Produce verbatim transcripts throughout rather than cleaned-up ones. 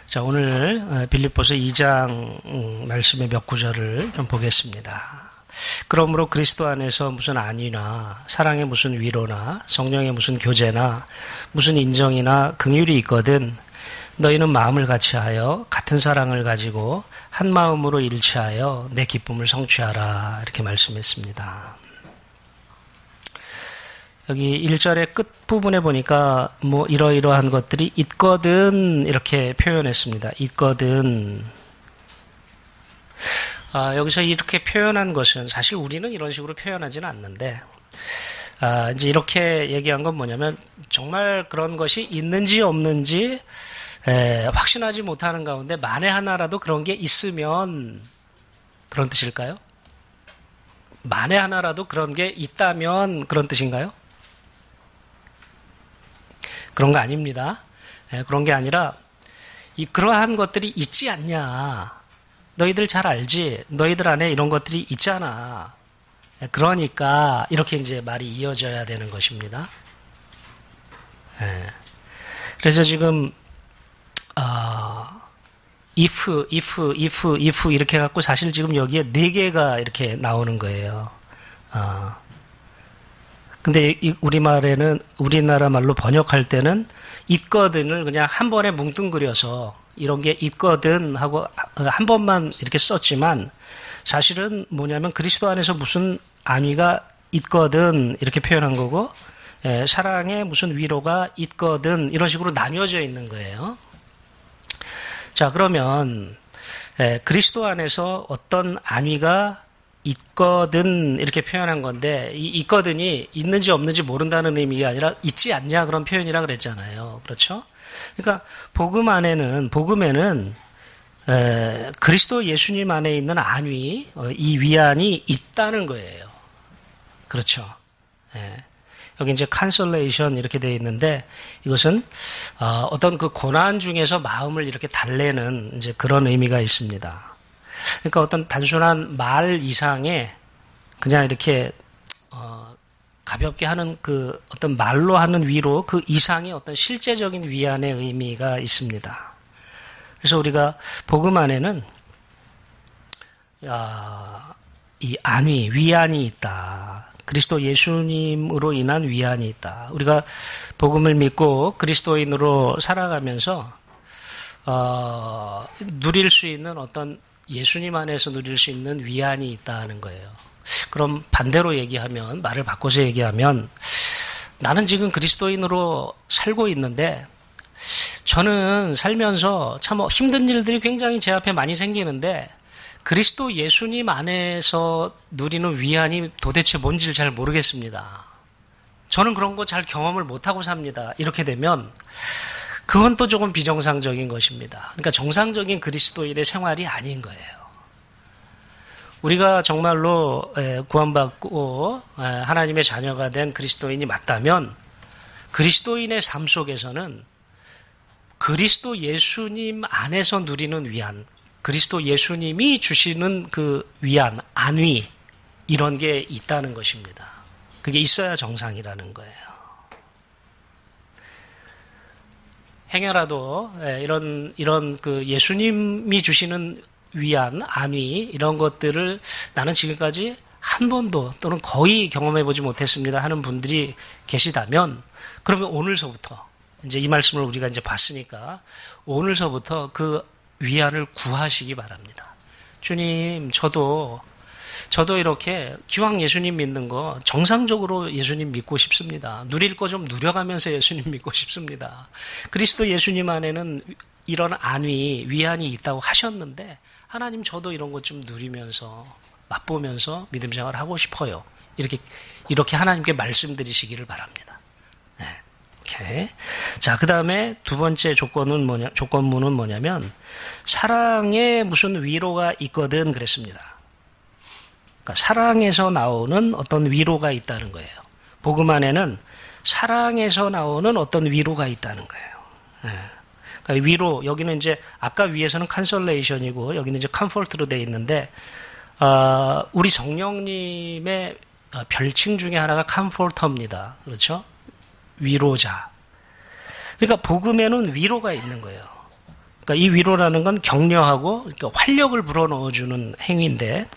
자, 오늘 빌립보서 이 장 말씀의 몇 구절을 좀 보겠습니다. 그러므로 그리스도 안에서 무슨 안위나 사랑의 무슨 위로나 성령의 무슨 교제나 무슨 인정이나 긍휼이 있거든 너희는 마음을 같이하여 같은 사랑을 가지고 한 마음으로 일치하여 내 기쁨을 성취하라, 이렇게 말씀했습니다. 여기 일 절의 끝부분에 보니까 뭐 이러이러한 것들이 있거든 이렇게 표현했습니다. 있거든. 아, 여기서 이렇게 표현한 것은 사실 우리는 이런 식으로 표현하지는 않는데, 아, 이제 이렇게 얘기한 건 뭐냐면 정말 그런 것이 있는지 없는지 에, 확신하지 못하는 가운데 만에 하나라도 그런 게 있으면 그런 뜻일까요? 만에 하나라도 그런 게 있다면 그런 뜻인가요? 그런 거 아닙니다. 에, 그런 게 아니라 이 그러한 것들이 있지 않냐. 너희들 잘 알지? 너희들 안에 이런 것들이 있잖아. 에, 그러니까 이렇게 이제 말이 이어져야 되는 것입니다. 에, 그래서 지금 어, if, if, if, if 이렇게 갖고 사실 지금 여기에 네 개가 이렇게 나오는 거예요. 어. 근데 우리말에는, 우리나라 말로 번역할 때는 있거든을 그냥 한 번에 뭉뚱그려서 이런 게 있거든 하고 한 번만 이렇게 썼지만 사실은 뭐냐면 그리스도 안에서 무슨 안위가 있거든 이렇게 표현한 거고, 예, 사랑에 무슨 위로가 있거든 이런 식으로 나뉘어져 있는 거예요. 자, 그러면 예, 그리스도 안에서 어떤 안위가 있거든 이렇게 표현한 건데, 이 있거든이 있는지 없는지 모른다는 의미가 아니라 있지 않냐 그런 표현이라 그랬잖아요. 그렇죠? 그러니까 복음 안에는, 복음에는 에, 그리스도 예수님 안에 있는 안위, 어, 이 위안이 있다는 거예요. 그렇죠? 예. 여기 이제 컨솔레이션 이렇게 되어 있는데 이것은 어, 어떤 그 고난 중에서 마음을 이렇게 달래는 이제 그런 의미가 있습니다. 그러니까 어떤 단순한 말 이상의 그냥 이렇게 어, 가볍게 하는 그 어떤 말로 하는 위로 그 이상의 어떤 실제적인 위안의 의미가 있습니다. 그래서 우리가 복음 안에는 아, 이 안위, 위안이 있다. 그리스도 예수님으로 인한 위안이 있다. 우리가 복음을 믿고 그리스도인으로 살아가면서 어, 누릴 수 있는 어떤 예수님 안에서 누릴 수 있는 위안이 있다는 거예요. 그럼 반대로 얘기하면, 말을 바꿔서 얘기하면, 나는 지금 그리스도인으로 살고 있는데 저는 살면서 참 힘든 일들이 굉장히 제 앞에 많이 생기는데 그리스도 예수님 안에서 누리는 위안이 도대체 뭔지를 잘 모르겠습니다. 저는 그런 거 잘 경험을 못하고 삽니다. 이렇게 되면 그건 또 조금 비정상적인 것입니다. 그러니까 정상적인 그리스도인의 생활이 아닌 거예요. 우리가 정말로 구원받고 하나님의 자녀가 된 그리스도인이 맞다면 그리스도인의 삶 속에서는 그리스도 예수님 안에서 누리는 위안, 그리스도 예수님이 주시는 그 위안, 안위, 이런 게 있다는 것입니다. 그게 있어야 정상이라는 거예요. 행여라도 이런 이런 그 예수님이 주시는 위안, 안위 이런 것들을 나는 지금까지 한 번도 또는 거의 경험해보지 못했습니다 하는 분들이 계시다면, 그러면 오늘서부터 이제 이 말씀을 우리가 이제 봤으니까 오늘서부터 그 위안을 구하시기 바랍니다. 주님, 저도 저도 이렇게 기왕 예수님 믿는 거 정상적으로 예수님 믿고 싶습니다. 누릴 거 좀 누려가면서 예수님 믿고 싶습니다. 그리스도 예수님 안에는 이런 안위, 위안이 있다고 하셨는데 하나님, 저도 이런 것 좀 누리면서 맛보면서 믿음 생활을 하고 싶어요. 이렇게 이렇게 하나님께 말씀드리시기를 바랍니다. 네. 오케이. 자, 그 다음에 두 번째 조건은 뭐냐, 조건문은 뭐냐면 사랑에 무슨 위로가 있거든 그랬습니다. 그러니까 사랑에서 나오는 어떤 위로가 있다는 거예요. 복음 안에는 사랑에서 나오는 어떤 위로가 있다는 거예요. 네. 그러니까 위로, 여기는 이제 아까 위에서는 컨솔레이션이고 여기는 이제 컴포트로 되어 있는데 어, 우리 성령님의 별칭 중에 하나가 컴포터입니다. 그렇죠? 위로자. 그러니까 복음에는 위로가 있는 거예요. 그러니까 이 위로라는 건 격려하고 그러니까 활력을 불어넣어주는 행위인데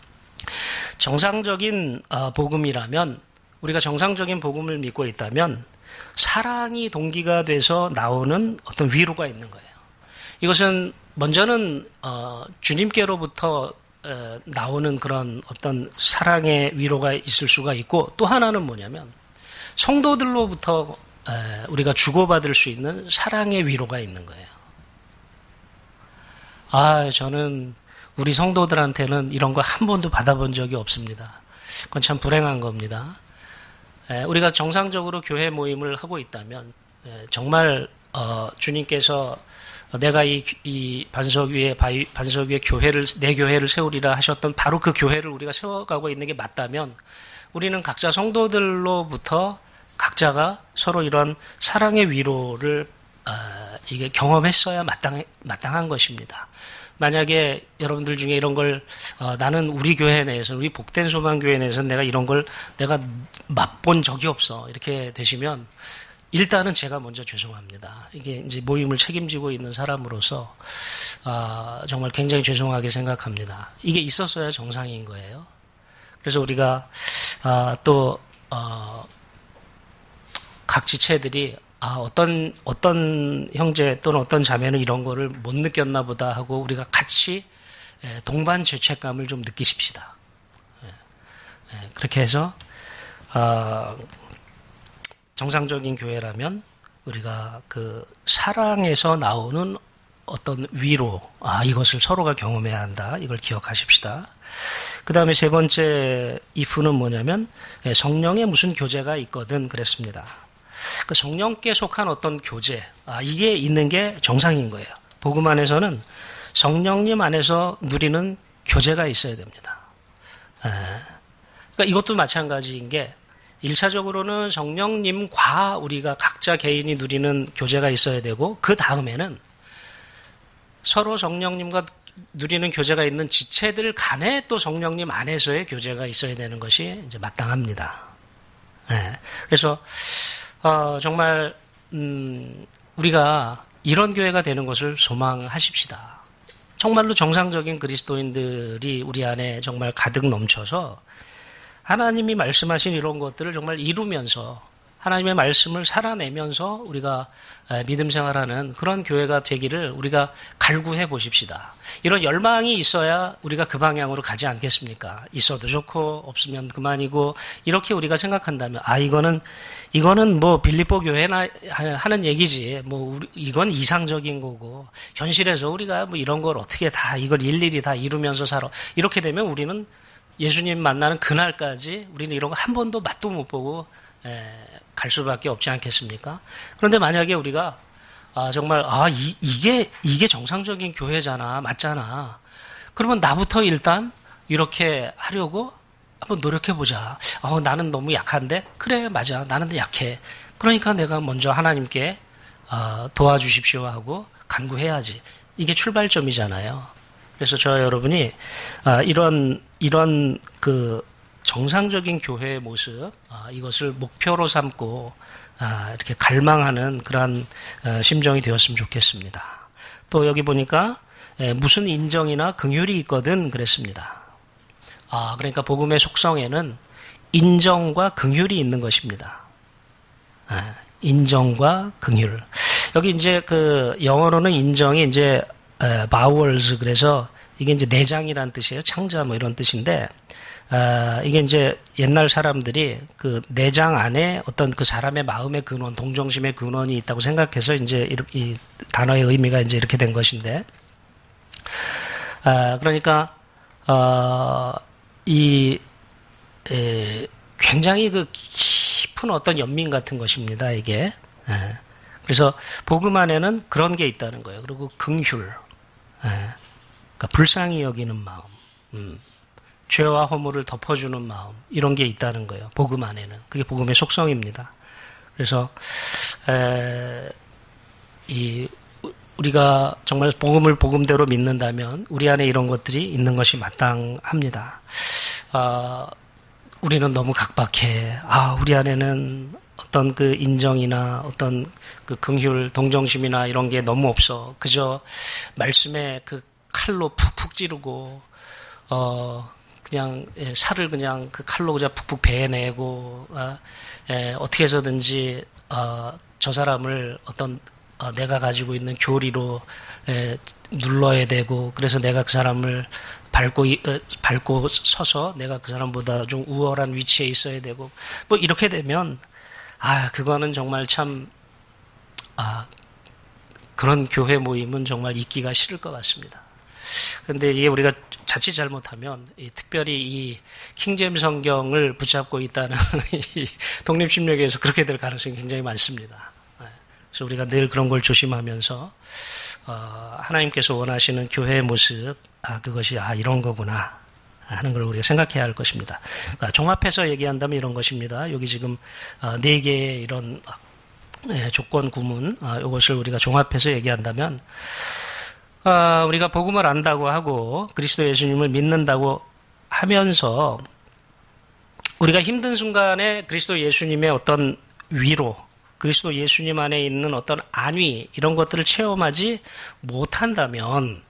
정상적인 복음이라면 우리가 정상적인 복음을 믿고 있다면 사랑이 동기가 돼서 나오는 어떤 위로가 있는 거예요. 이것은 먼저는 어, 주님께로부터 에, 나오는 그런 어떤 사랑의 위로가 있을 수가 있고 또 하나는 뭐냐면 성도들로부터 에, 우리가 주고받을 수 있는 사랑의 위로가 있는 거예요. 아, 저는 우리 성도들한테는 이런 거 한 번도 받아본 적이 없습니다. 그건 참 불행한 겁니다. 에, 우리가 정상적으로 교회 모임을 하고 있다면 에, 정말 어, 주님께서 내가 이, 이 반석 위에 바위, 반석 위에 교회를 내 교회를 세우리라 하셨던 바로 그 교회를 우리가 세워가고 있는 게 맞다면 우리는 각자 성도들로부터 각자가 서로 이런 사랑의 위로를 어, 이게 경험했어야 마땅 마땅한 것입니다. 만약에 여러분들 중에 이런 걸 어, 나는 우리 교회 내에서 우리 복된 소망 교회 내에서 내가 이런 걸 내가 맛본 적이 없어 이렇게 되시면. 일단은 제가 먼저 죄송합니다. 이게 이제 모임을 책임지고 있는 사람으로서 아, 정말 굉장히 죄송하게 생각합니다. 이게 있었어야 정상인 거예요. 그래서 우리가 아, 또 어, 각 지체들이 아, 어떤 어떤 형제 또는 어떤 자매는 이런 거를 못 느꼈나 보다 하고 우리가 같이 동반 죄책감을 좀 느끼십시다. 그렇게 해서 아, 정상적인 교회라면 우리가 그 사랑에서 나오는 어떤 위로, 아, 이것을 서로가 경험해야 한다. 이걸 기억하십시다. 그 다음에 세 번째 if는 뭐냐면 성령의 무슨 교제가 있거든 그랬습니다. 그 성령께 속한 어떤 교제, 아, 이게 있는 게 정상인 거예요. 복음 안에서는 성령님 안에서 누리는 교제가 있어야 됩니다. 그러니까 이것도 마찬가지인 게 일차적으로는 성령님과 우리가 각자 개인이 누리는 교제가 있어야 되고 그 다음에는 서로 성령님과 누리는 교제가 있는 지체들 간에 또 성령님 안에서의 교제가 있어야 되는 것이 이제 마땅합니다. 네. 그래서 어, 정말 음, 우리가 이런 교회가 되는 것을 소망하십시다. 정말로 정상적인 그리스도인들이 우리 안에 정말 가득 넘쳐서 하나님이 말씀하신 이런 것들을 정말 이루면서 하나님의 말씀을 살아내면서 우리가 믿음 생활하는 그런 교회가 되기를 우리가 갈구해 보십시다. 이런 열망이 있어야 우리가 그 방향으로 가지 않겠습니까? 있어도 좋고 없으면 그만이고 이렇게 우리가 생각한다면 아 이거는 이거는 뭐 빌립보 교회나 하는 얘기지 뭐 우리, 이건 이상적인 거고 현실에서 우리가 뭐 이런 걸 어떻게 다 이걸 일일이 다 이루면서 살아 이렇게 되면 우리는 예수님 만나는 그날까지 우리는 이런 거 한 번도 맛도 못 보고 에, 갈 수밖에 없지 않겠습니까? 그런데 만약에 우리가 아, 정말 아 이, 이게 이게 정상적인 교회잖아, 맞잖아. 그러면 나부터 일단 이렇게 하려고 한번 노력해 보자. 어, 나는 너무 약한데 그래 맞아, 나는 약해. 그러니까 내가 먼저 하나님께 어, 도와주십시오 하고 간구해야지. 이게 출발점이잖아요. 그래서 저 여러분이 아, 이런 이런 그 정상적인 교회의 모습 아, 이것을 목표로 삼고 아, 이렇게 갈망하는 그러한 어, 심정이 되었으면 좋겠습니다. 또 여기 보니까 에, 무슨 인정이나 긍휼이 있거든 그랬습니다. 아, 그러니까 복음의 속성에는 인정과 긍휼이 있는 것입니다. 아, 인정과 긍휼. 여기 이제 그 영어로는 인정이 이제 바월즈 그래서 이게 이제 내장이란 뜻이에요. 창자 뭐 이런 뜻인데 어, 이게 이제 옛날 사람들이 그 내장 안에 어떤 그 사람의 마음의 근원, 동정심의 근원이 있다고 생각해서 이제 이 단어의 의미가 이제 이렇게 된 것인데 어, 그러니까 어, 이 에, 굉장히 그 깊은 어떤 연민 같은 것입니다. 이게 에. 그래서 복음 안에는 그런 게 있다는 거예요. 그리고 긍휼. 예, 그러니까 불쌍히 여기는 마음, 음, 죄와 허물을 덮어주는 마음 이런 게 있다는 거예요. 복음 안에는 그게 복음의 속성입니다. 그래서 에, 이 우리가 정말 복음을 복음대로 믿는다면 우리 안에 이런 것들이 있는 것이 마땅합니다. 아, 우리는 너무 각박해. 아, 우리 안에는 어떤 그 인정이나 어떤 그 긍휼, 동정심이나 이런 게 너무 없어. 그저 말씀에 그 칼로 푹푹 찌르고, 어, 그냥 살을 그냥 그 칼로 그냥 푹푹 베내고, 어, 예, 어떻게 해서든지, 어, 저 사람을 어떤, 어, 내가 가지고 있는 교리로, 예, 눌러야 되고, 그래서 내가 그 사람을 밟고, 어, 밟고 서서 내가 그 사람보다 좀 우월한 위치에 있어야 되고, 뭐 이렇게 되면, 아, 그거는 정말 참, 아, 그런 교회 모임은 정말 있기가 싫을 것 같습니다. 그런데 이게 우리가 자칫 잘못하면, 이, 특별히 이 킹제임스 성경을 붙잡고 있다는 이 독립심력에서 그렇게 될 가능성이 굉장히 많습니다. 그래서 우리가 늘 그런 걸 조심하면서, 어, 하나님께서 원하시는 교회의 모습, 아, 그것이, 아, 이런 거구나 하는 걸 우리가 생각해야 할 것입니다. 그러니까 종합해서 얘기한다면 이런 것입니다. 여기 지금, 어, 네 개의 이런, 예, 조건 구문, 어, 이것을 우리가 종합해서 얘기한다면, 어, 우리가 복음을 안다고 하고 그리스도 예수님을 믿는다고 하면서 우리가 힘든 순간에 그리스도 예수님의 어떤 위로, 그리스도 예수님 안에 있는 어떤 안위, 이런 것들을 체험하지 못한다면,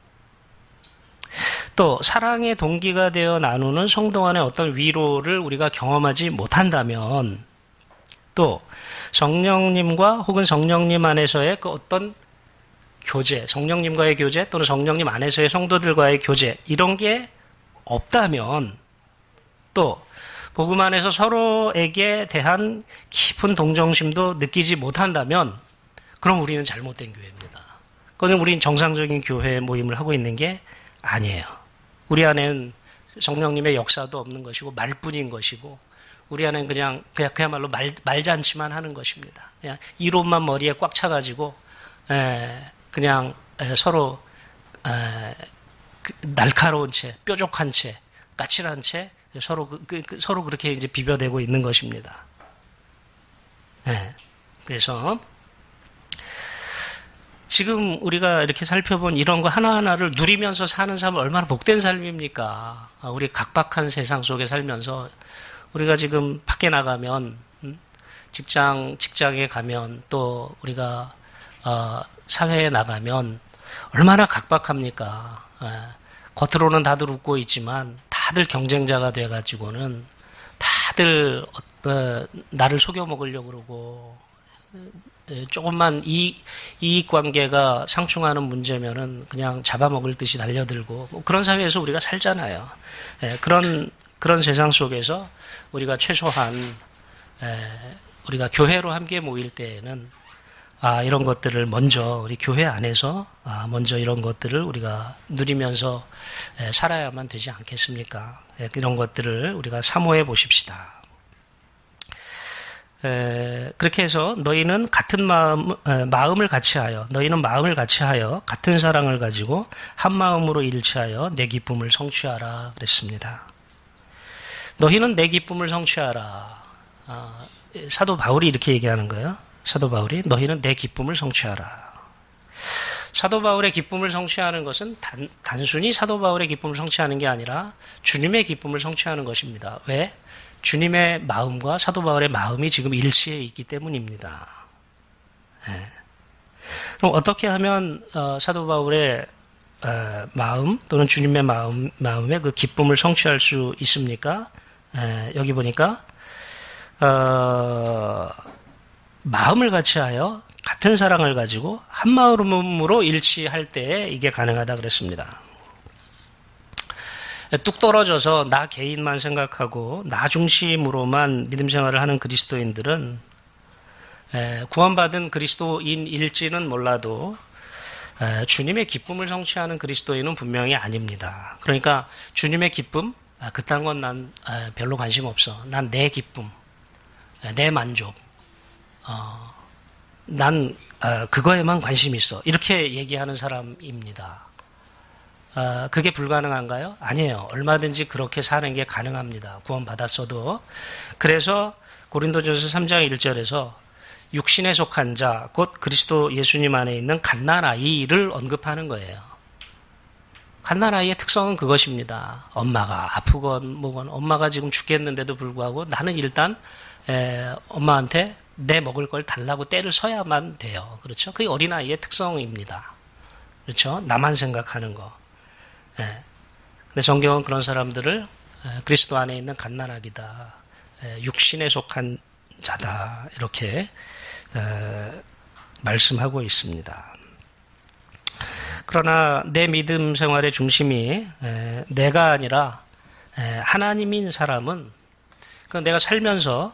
또 사랑의 동기가 되어 나누는 성도 간의 어떤 위로를 우리가 경험하지 못한다면, 또 성령님과 혹은 성령님 안에서의 그 어떤 교제, 성령님과의 교제 또는 성령님 안에서의 성도들과의 교제, 이런 게 없다면, 또 복음 안에서 서로에게 대한 깊은 동정심도 느끼지 못한다면, 그럼 우리는 잘못된 교회입니다. 그건 우리는 정상적인 교회 모임을 하고 있는 게 아니에요. 우리 안에는 성령님의 역사도 없는 것이고 말뿐인 것이고, 우리 안에는 그냥, 그냥 그야말로 말, 말잔치만 하는 것입니다. 그냥 이론만 머리에 꽉 차가지고 에, 그냥 에, 서로 에, 그, 날카로운 채, 뾰족한 채, 까칠한 채 서로 그, 그, 그, 서로 그렇게 이제 비벼대고 있는 것입니다. 네. 그래서 지금 우리가 이렇게 살펴본 이런 거 하나하나를 누리면서 사는 삶은 얼마나 복된 삶입니까? 우리 각박한 세상 속에 살면서 우리가 지금 밖에 나가면, 직장 직장에 가면, 또 우리가 어, 사회에 나가면 얼마나 각박합니까? 예. 겉으로는 다들 웃고 있지만 다들 경쟁자가 돼가지고는 다들 어, 나를 속여 먹으려고 그러고, 조금만 이익, 이익 관계가 상충하는 문제면은 그냥 잡아먹을 듯이 달려들고, 뭐 그런 사회에서 우리가 살잖아요. 예, 그런 그런 세상 속에서 우리가 최소한 에, 우리가 교회로 함께 모일 때에는 아, 이런 것들을 먼저 우리 교회 안에서 아, 먼저 이런 것들을 우리가 누리면서 에, 살아야만 되지 않겠습니까? 에, 이런 것들을 우리가 사모해 보십시다. 에, 그렇게 해서 너희는 같은 마음, 에, 마음을 같이하여, 너희는 마음을 같이하여 같은 사랑을 가지고 한 마음으로 일치하여 내 기쁨을 성취하라 그랬습니다. 너희는 내 기쁨을 성취하라. 아, 사도 바울이 이렇게 얘기하는 거예요. 사도 바울이 너희는 내 기쁨을 성취하라. 사도 바울의 기쁨을 성취하는 것은 단, 단순히 사도 바울의 기쁨을 성취하는 게 아니라 주님의 기쁨을 성취하는 것입니다. 왜? 주님의 마음과 사도 바울의 마음이 지금 일치해 있기 때문입니다. 네. 그럼 어떻게 하면 어, 사도 바울의 어, 마음 또는 주님의 마음, 마음의 그 기쁨을 성취할 수 있습니까? 에, 여기 보니까 어, 마음을 같이하여 같은 사랑을 가지고 한 마음으로 일치할 때에 이게 가능하다 그랬습니다. 뚝 떨어져서 나 개인만 생각하고 나 중심으로만 믿음 생활을 하는 그리스도인들은 에, 구원받은 그리스도인일지는 몰라도 에, 주님의 기쁨을 성취하는 그리스도인은 분명히 아닙니다. 그러니까 주님의 기쁨, 아, 그딴 건 난 별로 관심 없어. 난 내 기쁨, 내 만족, 어, 난 어, 그거에만 관심 있어. 이렇게 얘기하는 사람입니다. 어, 그게 불가능한가요? 아니에요. 얼마든지 그렇게 사는 게 가능합니다. 구원받았어도. 그래서 고린도전서 삼 장 일 절에서 육신에 속한 자, 곧 그리스도 예수님 안에 있는 갓난아이를 언급하는 거예요. 갓난아이의 특성은 그것입니다. 엄마가 아프건 뭐건 엄마가 지금 죽겠는데도 불구하고 나는 일단 에, 엄마한테 내 먹을 걸 달라고 때를 서야만 돼요. 그렇죠? 그게 어린아이의 특성입니다. 그렇죠? 나만 생각하는 거. 예. 근데 성경은 그런 사람들을 그리스도 안에 있는 갓난아기다, 육신에 속한 자다, 이렇게 말씀하고 있습니다. 그러나 내 믿음 생활의 중심이 내가 아니라 하나님인 사람은, 내가 살면서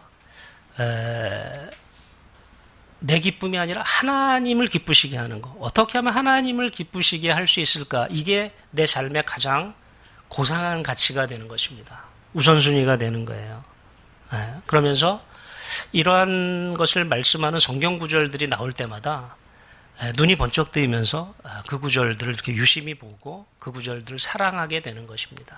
내 기쁨이 아니라 하나님을 기쁘시게 하는 거. 어떻게 하면 하나님을 기쁘시게 할 수 있을까? 이게 내 삶의 가장 고상한 가치가 되는 것입니다. 우선순위가 되는 거예요. 그러면서 이러한 것을 말씀하는 성경 구절들이 나올 때마다 눈이 번쩍 뜨이면서 그 구절들을 이렇게 유심히 보고 그 구절들을 사랑하게 되는 것입니다.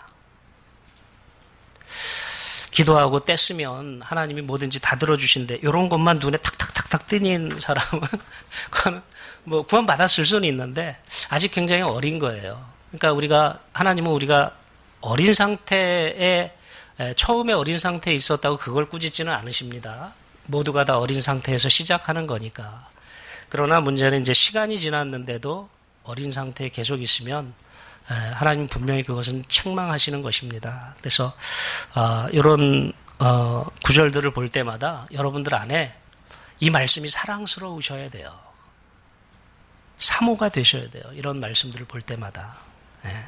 기도하고 떼쓰면 하나님이 뭐든지 다 들어주신대. 이런 것만 눈에 탁탁탁탁 뜨는 사람은 그건 뭐 구원받았을 수는 있는데 아직 굉장히 어린 거예요. 그러니까 우리가, 하나님은 우리가 어린 상태에, 처음에 어린 상태에 있었다고 그걸 꾸짖지는 않으십니다. 모두가 다 어린 상태에서 시작하는 거니까. 그러나 문제는 이제 시간이 지났는데도 어린 상태에 계속 있으면 하나님 분명히 그것은 책망하시는 것입니다. 그래서 어, 이런 어, 구절들을 볼 때마다 여러분들 안에 이 말씀이 사랑스러우셔야 돼요. 사모가 되셔야 돼요. 이런 말씀들을 볼 때마다. 예.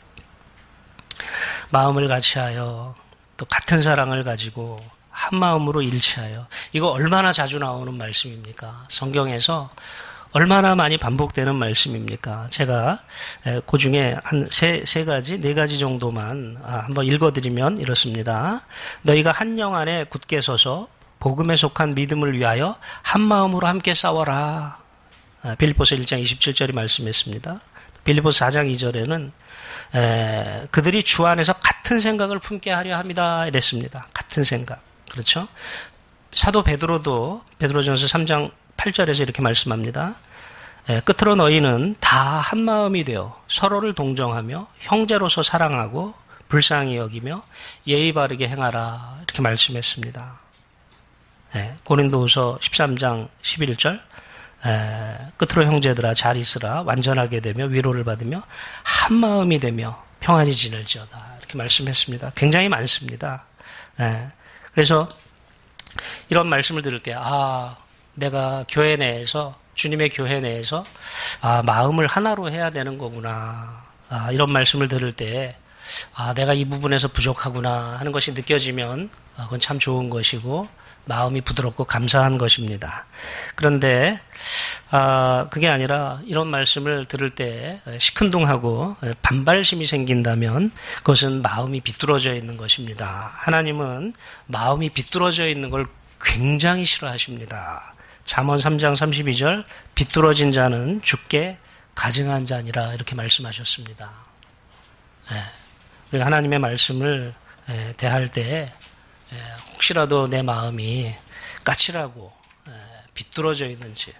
마음을 같이하여 또 같은 사랑을 가지고 한 마음으로 일치하여. 이거 얼마나 자주 나오는 말씀입니까? 성경에서 얼마나 많이 반복되는 말씀입니까? 제가 그 중에 한 세, 세 가지, 네 가지 정도만 한번 읽어드리면 이렇습니다. 너희가 한 영 안에 굳게 서서 복음에 속한 믿음을 위하여 한 마음으로 함께 싸워라. 빌립보서 일 장 이십칠 절이 말씀했습니다. 빌립보서 사 장 이 절에는 에, 그들이 주 안에서 같은 생각을 품게 하려 함이라 이랬습니다. 같은 생각. 그렇죠? 사도 베드로도 베드로전서 삼 장 팔 절에서 이렇게 말씀합니다. 에, 끝으로 너희는 다 한 마음이 되어 서로를 동정하며 형제로서 사랑하고 불쌍히 여기며 예의 바르게 행하라. 이렇게 말씀했습니다. 에, 고린도후서 십삼 장 십일 절 에, 끝으로 형제들아 잘 있으라. 완전하게 되며 위로를 받으며 한 마음이 되며 평안히 지낼지어다. 이렇게 말씀했습니다. 굉장히 많습니다. 에, 그래서 이런 말씀을 들을 때 아, 내가 교회 내에서, 주님의 교회 내에서 아, 마음을 하나로 해야 되는 거구나. 아, 이런 말씀을 들을 때 아, 내가 이 부분에서 부족하구나 하는 것이 느껴지면 아, 그건 참 좋은 것이고 마음이 부드럽고 감사한 것입니다. 그런데 아, 그게 아니라 이런 말씀을 들을 때 시큰둥하고 반발심이 생긴다면 그것은 마음이 비뚤어져 있는 것입니다. 하나님은 마음이 비뚤어져 있는 걸 굉장히 싫어하십니다. 잠언 삼 장 삼십이 절 비뚤어진 자는 주께 가증한 자니라 이렇게 말씀하셨습니다. 네. 우리가 하나님의 말씀을 대할 때 혹시라도 내 마음이 까칠하고 비뚤어져 있는지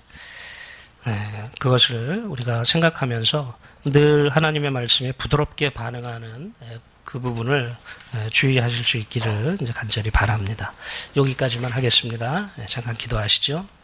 그것을 우리가 생각하면서 늘 하나님의 말씀에 부드럽게 반응하는 그 부분을 주의하실 수 있기를 이제 간절히 바랍니다. 여기까지만 하겠습니다. 잠깐 기도하시죠.